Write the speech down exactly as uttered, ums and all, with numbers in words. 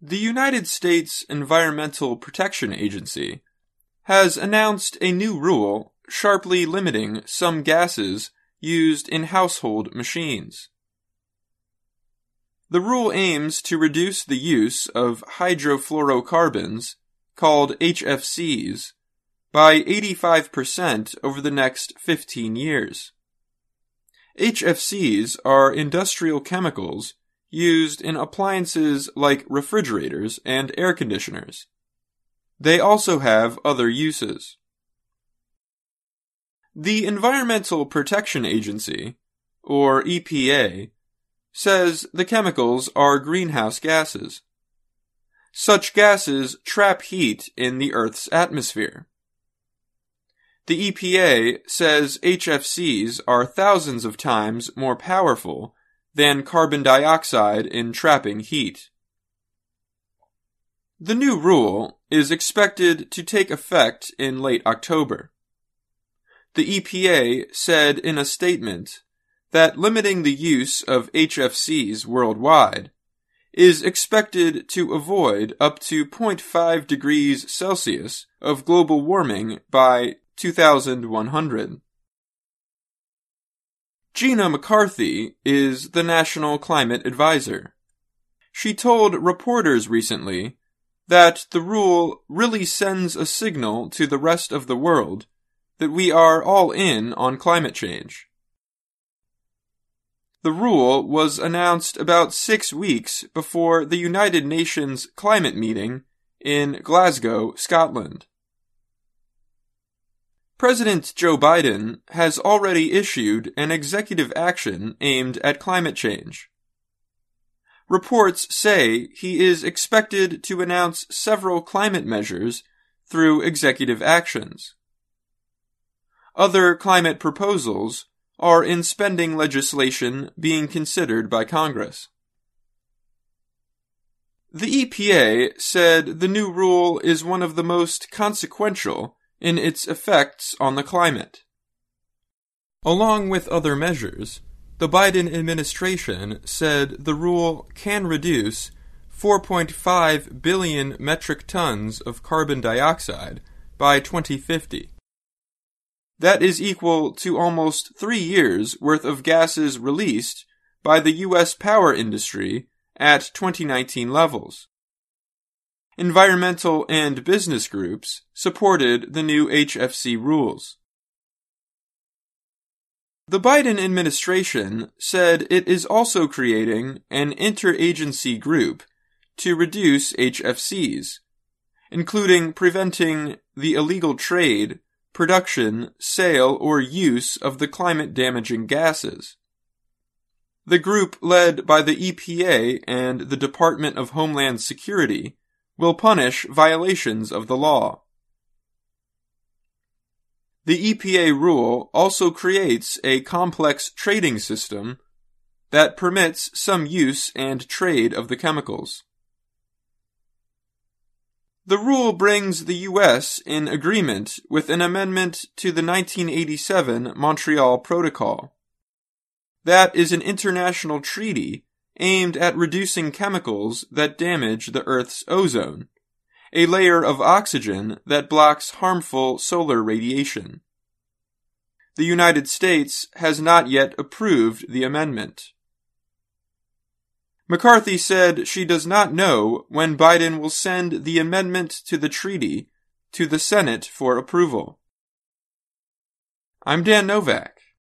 The United States Environmental Protection Agency has announced a new rule sharply limiting some gases used in household machines. The rule aims to reduce the use of hydrofluorocarbons, called H F Cs, by eighty-five percent over the next fifteen years. H F Cs are industrial chemicals used in appliances like refrigerators and air conditioners. They also have other uses. The Environmental Protection Agency, or E P A, says the chemicals are greenhouse gases. Such gases trap heat in the Earth's atmosphere. The E P A says H F Cs are thousands of times more powerful than carbon dioxide in trapping heat. The new rule is expected to take effect in late October. The E P A said in a statement that limiting the use of H F Cs worldwide is expected to avoid up to zero point five degrees Celsius of global warming by two thousand one hundred. Gina McCarthy is the National Climate Advisor. She told reporters recently that the rule really sends a signal to the rest of the world that we are all in on climate change. The rule was announced about six weeks before the United Nations climate meeting in Glasgow, Scotland. President Joe Biden has already issued an executive action aimed at climate change. Reports say he is expected to announce several climate measures through executive actions. Other climate proposals are in spending legislation being considered by Congress. The E P A said the new rule is one of the most consequential in its effects on the climate. Along with other measures, the Biden administration said the rule can reduce four point five billion metric tons of carbon dioxide by twenty fifty. That is equal to almost three years' worth of gases released by the U S power industry at twenty nineteen levels. Environmental and business groups supported the new H F C rules. The Biden administration said it is also creating an interagency group to reduce H F Cs, including preventing the illegal trade, production, sale, or use of the climate-damaging gases. The group led by the E P A and the Department of Homeland Security will punish violations of the law. The E P A rule also creates a complex trading system that permits some use and trade of the chemicals. The rule brings the U S in agreement with an amendment to the nineteen eighty-seven Montreal Protocol. That is an international treaty aimed at reducing chemicals that damage the Earth's ozone, a layer of oxygen that blocks harmful solar radiation. The United States has not yet approved the amendment. McCarthy said she does not know when Biden will send the amendment to the treaty to the Senate for approval. I'm Dan Novak.